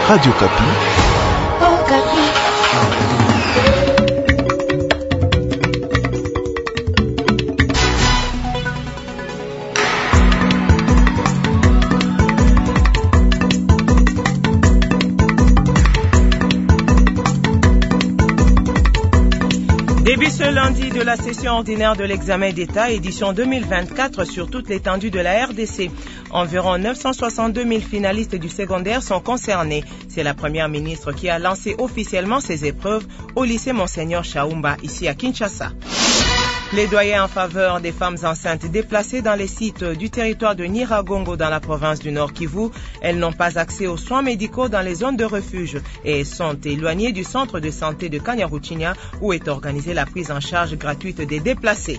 Radio Kapi. Oh, Kapi. Début ce lundi de la session ordinaire de l'examen d'État, édition 2024 sur toute l'étendue de la RDC. Environ 962 000 finalistes du secondaire sont concernés. C'est la première ministre qui a lancé officiellement ces épreuves au lycée Monseigneur Chaumba, ici à Kinshasa. Plaidoyer en faveur des femmes enceintes déplacées dans les sites du territoire de Nyiragongo dans la province du Nord Kivu. Elles n'ont pas accès aux soins médicaux dans les zones de refuge et sont éloignées du centre de santé de Kanyaruchinya où est organisée la prise en charge gratuite des déplacés.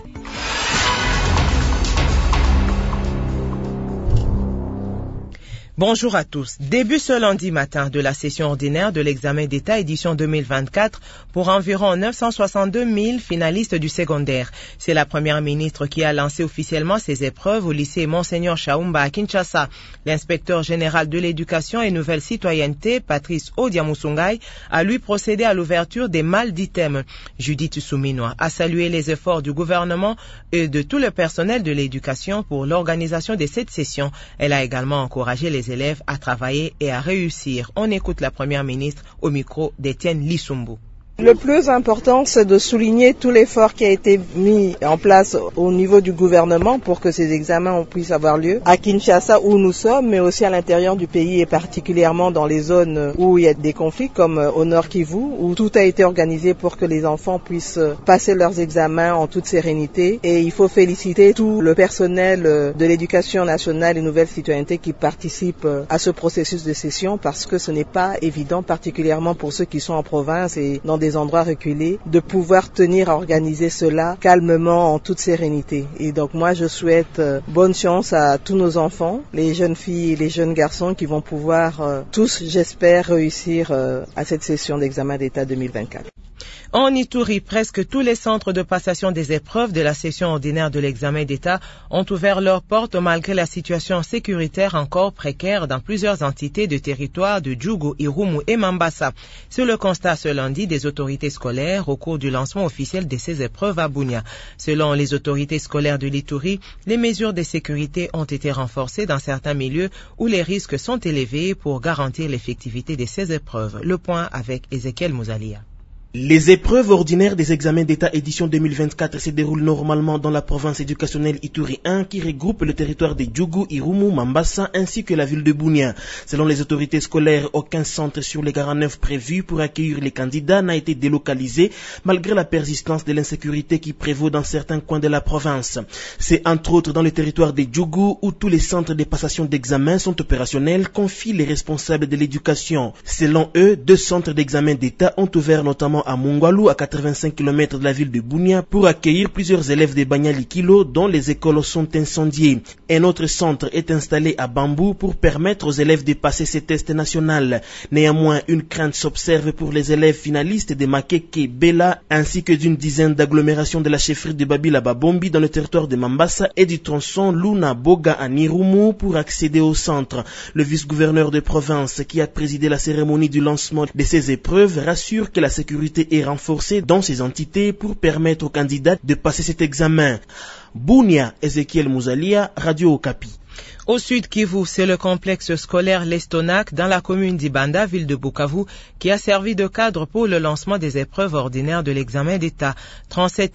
Bonjour à tous. Début ce lundi matin de la session ordinaire de l'examen d'État édition 2024 pour environ 962 000 finalistes du secondaire. C'est la première ministre qui a lancé officiellement ces épreuves au lycée Monseigneur Chaumba à Kinshasa. L'inspecteur général de l'éducation et nouvelle citoyenneté, Patrice Odiamusungai, a lui procédé à l'ouverture des malles d'items. Judith Souminois a salué les efforts du gouvernement et de tout le personnel de l'éducation pour l'organisation de cette session. Elle a également encouragé les élèves à travailler et à réussir. On écoute la première ministre au micro d'Étienne Lissumbu. Le plus important, c'est de souligner tout l'effort qui a été mis en place au niveau du gouvernement pour que ces examens puissent avoir lieu à Kinshasa où nous sommes, mais aussi à l'intérieur du pays et particulièrement dans les zones où il y a des conflits comme au Nord Kivu, où tout a été organisé pour que les enfants puissent passer leurs examens en toute sérénité. Et il faut féliciter tout le personnel de l'éducation nationale et nouvelle citoyenneté qui participe à ce processus de session parce que ce n'est pas évident, particulièrement pour ceux qui sont en province et dans des endroits reculés, de pouvoir tenir à organiser cela calmement en toute sérénité. Et donc moi je souhaite bonne chance à tous nos enfants, les jeunes filles et les jeunes garçons qui vont pouvoir tous, j'espère, réussir à cette session d'examen d'État 2024. En Ituri, presque tous les centres de passation des épreuves de la session ordinaire de l'examen d'État ont ouvert leurs portes malgré la situation sécuritaire encore précaire dans plusieurs entités de territoire de Djougou, Irumu et Mambasa. C'est le constat ce lundi des autorités scolaires au cours du lancement officiel de ces épreuves à Bunia. Selon les autorités scolaires de l'Ituri, les mesures de sécurité ont été renforcées dans certains milieux où les risques sont élevés pour garantir l'effectivité de ces épreuves. Le point avec Ezekiel Mouzalia. Les épreuves ordinaires des examens d'État édition 2024 se déroulent normalement dans la province éducationnelle Ituri 1 qui regroupe le territoire de Djougou, Irumu, Mambasa ainsi que la ville de Bunia. Selon les autorités scolaires, aucun centre sur les 49 prévus pour accueillir les candidats n'a été délocalisé malgré la persistance de l'insécurité qui prévaut dans certains coins de la province. C'est entre autres dans le territoire de Djougou où tous les centres de passation d'examen sont opérationnels, confient les responsables de l'éducation. Selon eux, 2 centres d'examen d'État ont ouvert notamment à Mongwalu, à 85 km de la ville de Bunia, pour accueillir plusieurs élèves de Banyali-Kilo dont les écoles sont incendiées. Un autre centre est installé à Bambou pour permettre aux élèves de passer ces tests nationaux. Néanmoins, une crainte s'observe pour les élèves finalistes de Makeke, Bela, ainsi que d'une dizaine d'agglomérations de la chefferie de Babila Babombi dans le territoire de Mambasa et du tronçon Luna Boga à Nirumu pour accéder au centre. Le vice-gouverneur de province qui a présidé la cérémonie du lancement de ces épreuves rassure que la sécurité est renforcée dans ces entités pour permettre aux candidats de passer cet examen. Bunia, Ezekiel Mouzalia, Radio Okapi. Au sud Kivu, c'est le complexe scolaire L'Estonac dans la commune d'Ibanda, ville de Bukavu, qui a servi de cadre pour le lancement des épreuves ordinaires de l'examen d'État. 37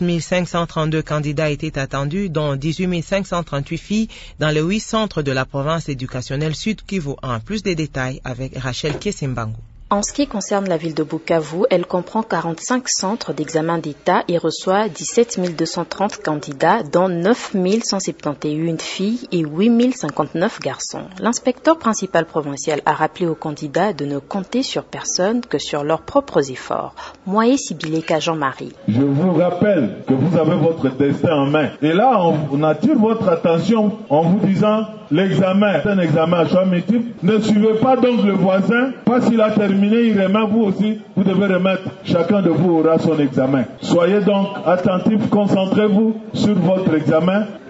532 candidats étaient attendus, dont 18 538 filles dans les 8 centres de la province éducationnelle sud Kivu. En plus des détails avec Rachel Kesimbangu. En ce qui concerne la ville de Bukavu, elle comprend 45 centres d'examen d'État et reçoit 17 230 candidats, dont 9 171 filles et 8 059 garçons. L'inspecteur principal provincial a rappelé aux candidats de ne compter sur personne que sur leurs propres efforts. Moye Sibileka Jean-Marie. Je vous rappelle que vous avez votre destin en main. Et là, on attire votre attention en vous disant l'examen, c'est un examen à choix multiple. Ne suivez pas donc le voisin, pas s'il a terminé, il remet vous aussi, vous devez remettre, chacun de vous aura son examen. Soyez donc attentifs, concentrez-vous sur votre examen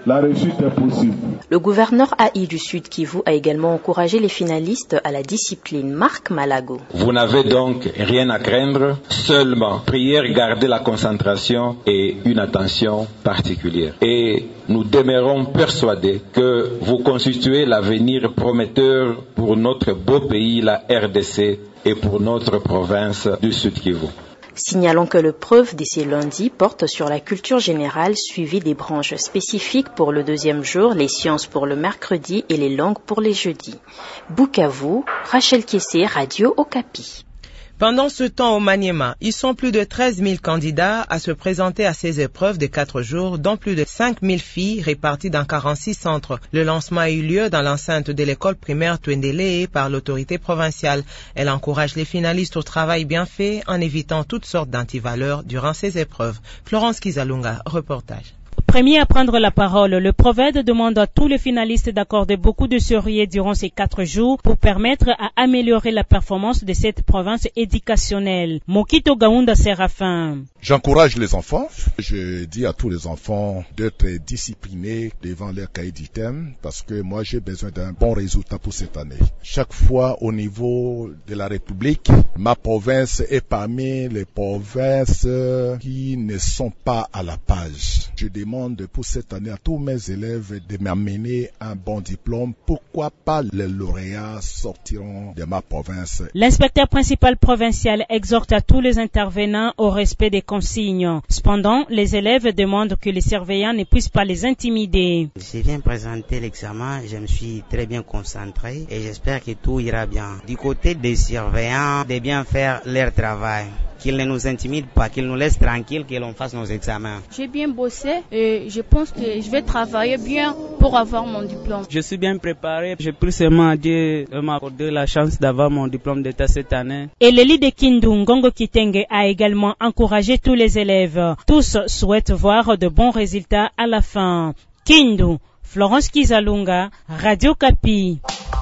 la réussite est possible. Le gouverneur AI du Sud Kivu a également encouragé les finalistes à la discipline. Marc Malago. Vous n'avez donc rien à craindre, seulement prière, garder la concentration et une attention particulière. Et nous demeurons persuadés que vous constituez l'avenir prometteur pour notre beau pays, la RDC, et pour notre province du Sud Kivu. Signalons que l'épreuve de ce lundi porte sur la culture générale suivie des branches spécifiques pour le deuxième jour, les sciences pour le mercredi et les langues pour les jeudis. Bukavu, Rachel Kessé, Radio Okapi. Pendant ce temps au Maniema, ils sont plus de 13 000 candidats à se présenter à ces épreuves de 4 jours, dont plus de 5 000 filles réparties dans 46 centres. Le lancement a eu lieu dans l'enceinte de l'école primaire Twendele par l'autorité provinciale. Elle encourage les finalistes au travail bien fait en évitant toutes sortes d'antivaleurs durant ces épreuves. Florence Kizalunga, reportage. Premier à prendre la parole, le Proved demande à tous les finalistes d'accorder beaucoup de sérieux durant ces 4 jours pour permettre à améliorer la performance de cette province éducationnelle. Mokito Gaunda Séraphin. J'encourage les enfants. Je dis à tous les enfants d'être disciplinés devant leur cahier d'item parce que moi j'ai besoin d'un bon résultat pour cette année. Chaque fois au niveau de la République, ma province est parmi les provinces qui ne sont pas à la page. Je demande pour cette année à tous mes élèves de m'amener un bon diplôme. Pourquoi pas les lauréats sortiront de ma province? L'inspecteur principal provincial exhorte à tous les intervenants au respect des consignes. Cependant, les élèves demandent que les surveillants ne puissent pas les intimider. Je viens présenter l'examen, je me suis très bien concentré et j'espère que tout ira bien. Du côté des surveillants, de bien faire leur travail. Qu'ils ne nous intimident pas, qu'ils nous laissent tranquilles, que l'on fasse nos examens. J'ai bien bossé et je pense que je vais travailler bien pour avoir mon diplôme. Je suis bien préparé. Je prie seulement à Dieu de m'accorder la chance d'avoir mon diplôme d'État cette année. Et l'élite de Kindu, Ngongo Kitenge, a également encouragé tous les élèves. Tous souhaitent voir de bons résultats à la fin. Kindu, Florence Kizalunga, Radio Kapi.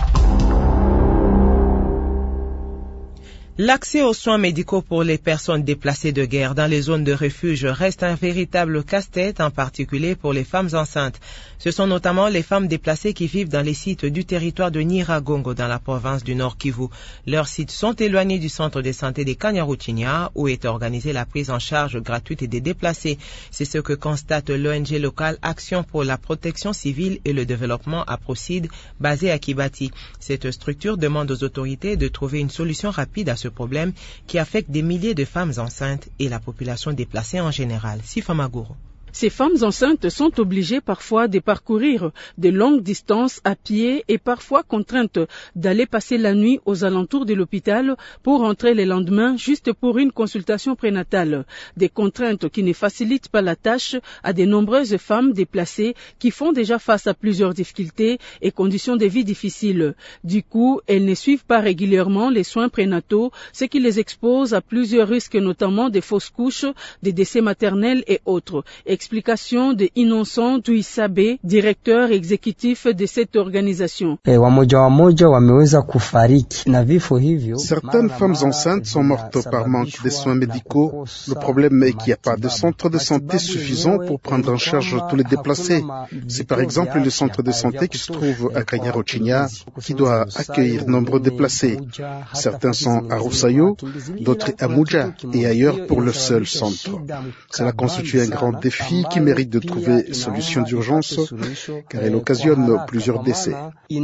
L'accès aux soins médicaux pour les personnes déplacées de guerre dans les zones de refuge reste un véritable casse-tête, en particulier pour les femmes enceintes. Ce sont notamment les femmes déplacées qui vivent dans les sites du territoire de Nyiragongo dans la province du Nord Kivu. Leurs sites sont éloignés du centre de santé de Kanyaruchinya où est organisée la prise en charge gratuite des déplacés. C'est ce que constate l'ONG locale Action pour la protection civile et le développement APROCID basée à Kibati. Cette structure demande aux autorités de trouver une solution rapide à ce problème qui affecte des milliers de femmes enceintes et la population déplacée en général. Sifa Maguro. Ces femmes enceintes sont obligées parfois de parcourir de longues distances à pied et parfois contraintes d'aller passer la nuit aux alentours de l'hôpital pour rentrer le lendemain juste pour une consultation prénatale. Des contraintes qui ne facilitent pas la tâche à de nombreuses femmes déplacées qui font déjà face à plusieurs difficultés et conditions de vie difficiles. Du coup, elles ne suivent pas régulièrement les soins prénataux, ce qui les expose à plusieurs risques, notamment des fausses couches, des décès maternels et autres. Explication de Innocent Tuisabe, directeur exécutif de cette organisation. Certaines femmes enceintes sont mortes par manque de soins médicaux. Le problème est qu'il n'y a pas de centre de santé suffisant pour prendre en charge tous les déplacés. C'est par exemple le centre de santé qui se trouve à Kanyaruchinya qui doit accueillir nombreux déplacés. Certains sont à Roussayo, d'autres à Mouja et ailleurs pour le seul centre. Cela constitue un grand défi qui mérite de trouver une solution d'urgence car elle occasionne plusieurs décès.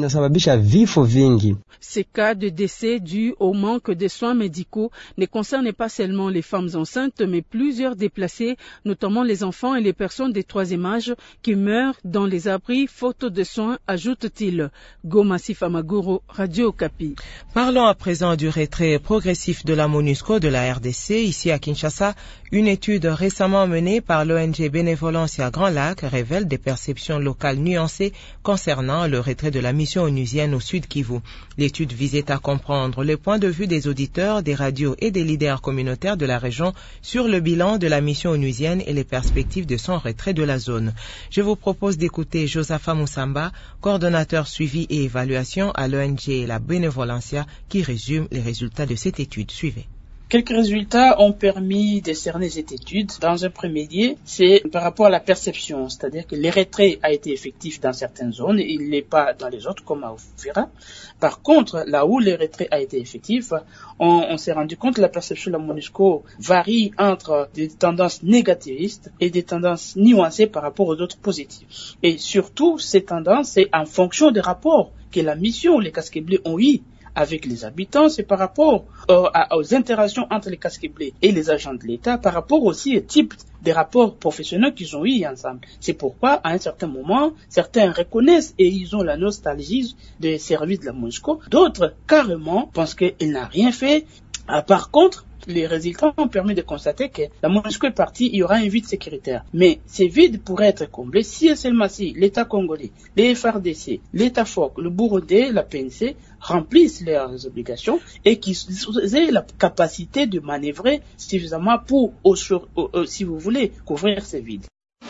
Ces cas de décès dus au manque de soins médicaux ne concernent pas seulement les femmes enceintes mais plusieurs déplacés, notamment les enfants et les personnes de troisième âge qui meurent dans les abris faute de soins, ajoute-t-il. Goma Sifa Maguro, Radio Okapi. Parlons à présent du retrait progressif de la MONUSCO de la RDC. Ici à Kinshasa, une étude récemment menée par l'ONG Bénévolence à Grand Lac révèle des perceptions locales nuancées concernant le retrait de la mission onusienne au Sud Kivu. L'étude visait à comprendre le point de vue des auditeurs, des radios et des leaders communautaires de la région sur le bilan de la mission onusienne et les perspectives de son retrait de la zone. Je vous propose d'écouter Josapha Moussamba, coordonnateur suivi et évaluation à l'ONG La Bénévolencia, qui résume les résultats de cette étude. Suivez. Quelques résultats ont permis de cerner cette étude. Dans un premier lieu, c'est par rapport à la perception, c'est-à-dire que le retrait a été effectif dans certaines zones et il n'est pas dans les autres, comme à Uvira. Par contre, là où le retrait a été effectif, on s'est rendu compte que la perception de la MONUSCO varie entre des tendances négativistes et des tendances nuancées par rapport aux autres positives. Et surtout, ces tendances, c'est en fonction des rapports que la mission, les casquettes bleues ont eu avec les habitants, c'est par rapport aux interactions entre les casquettes bleues et les agents de l'État, par rapport aussi au type des rapports professionnels qu'ils ont eu ensemble. C'est pourquoi, à un certain moment, certains reconnaissent et ils ont la nostalgie des services de la MONUSCO, d'autres carrément pensent qu'il n'a rien fait. Par contre, les résultats ont permis de constater que la MONUSCO est partie, il y aura un vide sécuritaire. Mais ces vides pourraient être comblés si et seulement si l'État congolais, les FARDC, l'État FOC, le Burundi, la PNC remplissent leurs obligations et qu'ils aient la capacité de manœuvrer suffisamment pour, si vous voulez, couvrir ces vides.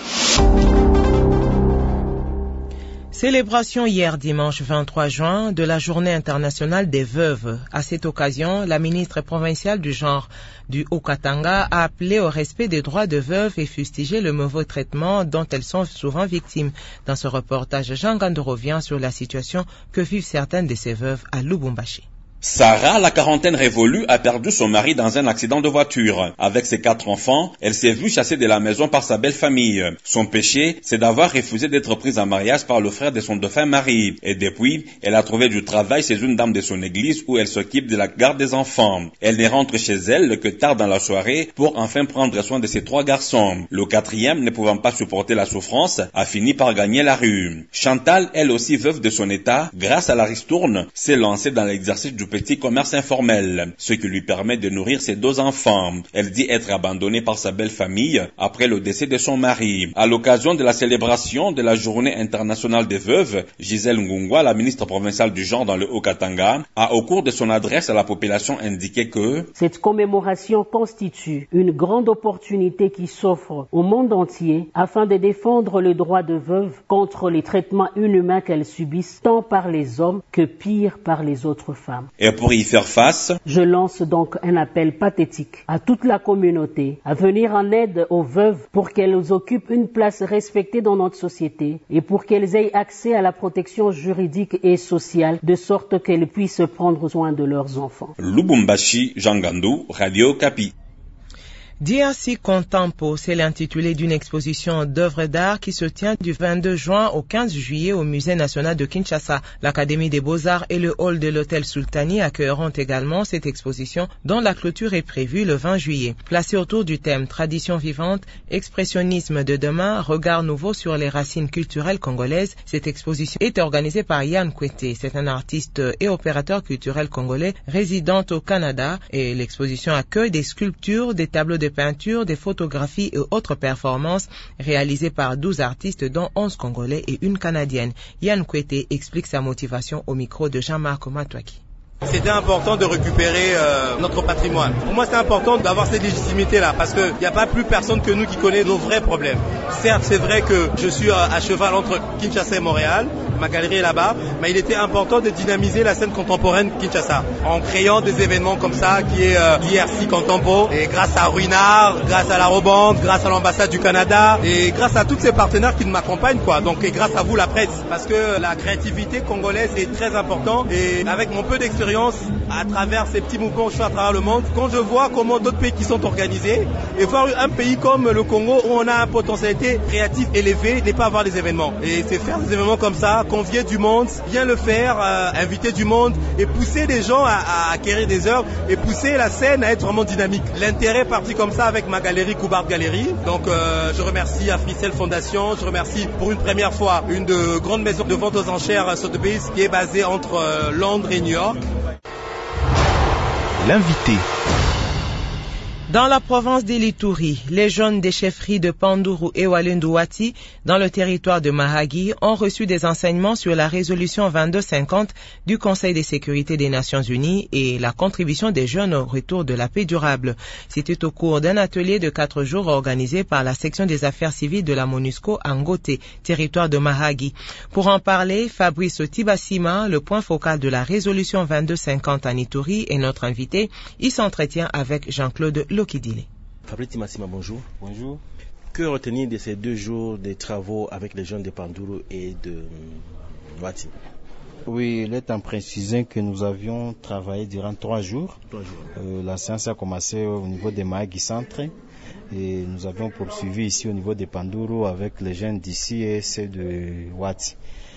Célébration hier dimanche 23 juin de la Journée internationale des veuves. À cette occasion, la ministre provinciale du genre du Haut-Katanga a appelé au respect des droits de veuves et fustigé le mauvais traitement dont elles sont souvent victimes. Dans ce reportage, Jean Gando revient sur la situation que vivent certaines de ces veuves à Lubumbashi. Sarah, la quarantaine révolue, a perdu son mari dans un accident de voiture. Avec ses 4 enfants, elle s'est vue chassée de la maison par sa belle famille. Son péché, c'est d'avoir refusé d'être prise en mariage par le frère de son défunt mari. Et depuis, elle a trouvé du travail chez une dame de son église où elle s'occupe de la garde des enfants. Elle ne rentre chez elle que tard dans la soirée pour enfin prendre soin de ses 3 garçons. Le 4e, ne pouvant pas supporter la souffrance, a fini par gagner la rue. Chantal, elle aussi veuve de son état, grâce à la ristourne, s'est lancée dans l'exercice du petit commerce informel, ce qui lui permet de nourrir ses 2 enfants. Elle dit être abandonnée par sa belle famille après le décès de son mari. À l'occasion de la célébration de la Journée internationale des veuves, Gisèle Ngungwa, la ministre provinciale du genre dans le Haut-Katanga, a au cours de son adresse à la population indiqué que cette commémoration constitue une grande opportunité qui s'offre au monde entier afin de défendre le droit de veuves contre les traitements inhumains qu'elles subissent tant par les hommes que pire par les autres femmes. Et pour y faire face, je lance donc un appel pathétique à toute la communauté à venir en aide aux veuves pour qu'elles occupent une place respectée dans notre société et pour qu'elles aient accès à la protection juridique et sociale de sorte qu'elles puissent prendre soin de leurs enfants. Lubumbashi, Jean Gandou, Radio Kapi. DRC Contempo, c'est l'intitulé d'une exposition d'œuvres d'art qui se tient du 22 juin au 15 juillet au Musée national de Kinshasa. L'Académie des Beaux-Arts et le hall de l'Hôtel Sultani accueilleront également cette exposition dont la clôture est prévue le 20 juillet. Placée autour du thème Tradition vivante, expressionnisme de demain, regard nouveau sur les racines culturelles congolaises, cette exposition est organisée par Yann Kwete. C'est un artiste et opérateur culturel congolais résidant au Canada et l'exposition accueille des sculptures, des tableaux de peinture, des photographies et autres performances réalisées par 12 artistes dont 11 Congolais et une Canadienne. Yann Kwete explique sa motivation au micro de Jean-Marc Matouaki. C'était important de récupérer notre patrimoine. Pour moi, c'est important d'avoir cette légitimité-là parce qu'il n'y a pas plus personne que nous qui connaît nos vrais problèmes. Certes, c'est vrai que je suis à cheval entre Kinshasa et Montréal, ma galerie est là-bas, mais il était important de dynamiser la scène contemporaine Kinshasa en créant des événements comme ça qui est DRC Contempo. Et grâce à Ruinard, grâce à la Robande, grâce à l'ambassade du Canada et grâce à tous ces partenaires qui m'accompagnent, donc et grâce à vous la presse, parce que la créativité congolaise est très importante et avec mon peu d'expérience à travers ces petits mouvements que je fais à travers le monde, quand je vois comment d'autres pays qui sont organisés et voir un pays comme le Congo où on a une potentialité créative élevée, n'est pas avoir des événements. Et c'est faire des événements comme ça, convier du monde, bien le faire, inviter du monde et pousser les gens à acquérir des œuvres et pousser la scène à être vraiment dynamique. L'intérêt est parti comme ça avec ma galerie Coubard Galerie. Donc je remercie Africell Fondation, je remercie pour une première fois une de grandes maisons de vente aux enchères Sotheby's qui est basée entre Londres et New York. L'invité. Dans la province d'Ilituri, les jeunes des chefferies de Panduru et Walendouati, dans le territoire de Mahagi, ont reçu des enseignements sur la résolution 2250 du Conseil de sécurité des Nations Unies et la contribution des jeunes au retour de la paix durable. C'était au cours d'un atelier de 4 jours organisé par la section des affaires civiles de la MONUSCO à Ngote, territoire de Mahagi. Pour en parler, Fabrice Tibasima, le point focal de la résolution 2250 en Ituri, est notre invité. Il s'entretient avec Jean-Claude Lokidile. Fabrice Tibasima, bonjour. Bonjour. Que retenir de ces 2 jours de travaux avec les jeunes de Panduru et de Wati? Oui, il est en précisant que nous avions travaillé durant 3 jours. 3 jours. La séance a commencé au niveau de Mahagi Centre et nous avions poursuivi ici au niveau de Panduru avec les jeunes d'ici et ceux de Wati.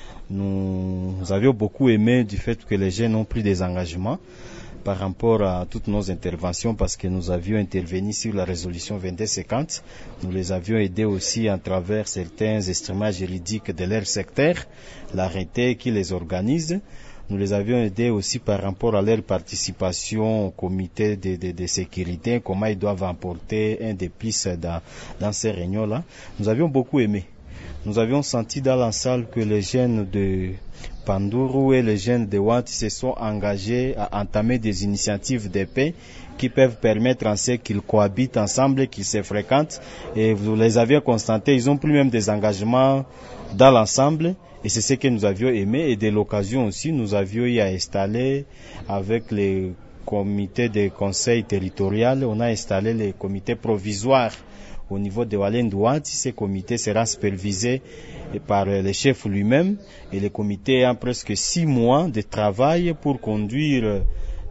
Nous avions beaucoup aimé du fait que les jeunes ont pris des engagements par rapport à toutes nos interventions parce que nous avions intervenu sur la résolution 2250. Nous les avions aidés aussi à travers certains instruments juridiques de leur secteur, l'arrêté qui les organise. Nous les avions aidés aussi par rapport à leur participation au comité de sécurité, comment ils doivent emporter un des plus dans ces réunions-là. Nous avions beaucoup aimé. Nous avions senti dans la salle que les jeunes de Panduru et les jeunes de Wati se sont engagés à entamer des initiatives de paix qui peuvent permettre en ce qu'ils cohabitent ensemble, qu'ils se fréquentent. Et vous les aviez constatés, ils ont pris même des engagements dans l'ensemble. Et c'est ce que nous avions aimé. Et de l'occasion aussi, nous avions eu à installer avec les comités de conseil territorial, on a installé les comités provisoires au niveau de Walendouati. Ce comité sera supervisé par le chef lui-même et le comité a presque 6 mois de travail pour conduire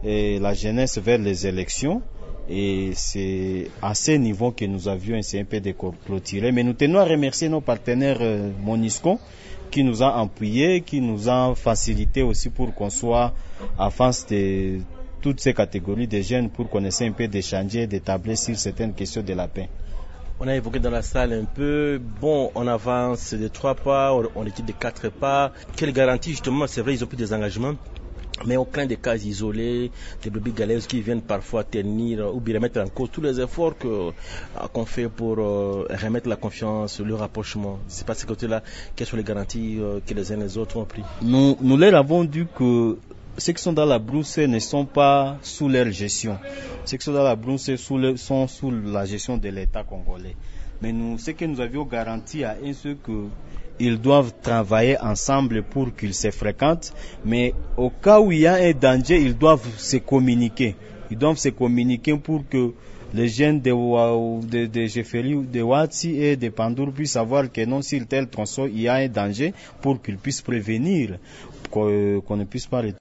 la jeunesse vers les élections. Et c'est à ce niveau que nous avions essayé un peu de clôturer. Mais nous tenons à remercier nos partenaires MONUSCO qui nous a appuyés, qui nous a facilité aussi pour qu'on soit en face de toutes ces catégories de jeunes pour qu'on essaie un peu d'échanger, d'établir sur certaines questions de la paix. On a évoqué dans la salle un peu, on avance de 3 pas, on équipe de 4 pas. Quelle garantie justement, c'est vrai, ils ont pris des engagements, mais on craint des cas isolés, des brebis galeuses qui viennent parfois ternir ou bien remettre en cause tous les efforts qu'on fait pour remettre la confiance, le rapprochement. C'est pas ce côté-là, quelles sont les garanties que les uns et les autres ont pris? Nous leur avons dit que ceux qui sont dans la brousse ne sont pas sous leur gestion. Ceux qui sont dans la brousse sont sous la gestion de l'État congolais. Mais ce que nous avions garanti à eux, c'est qu'ils doivent travailler ensemble pour qu'ils se fréquentent. Mais au cas où il y a un danger, ils doivent se communiquer. Ils doivent se communiquer pour que les jeunes de Jeffery, de Wati et de Panduru puissent savoir que non, sur tel tronçon, il y a un danger pour qu'ils puissent prévenir qu'on ne puisse pas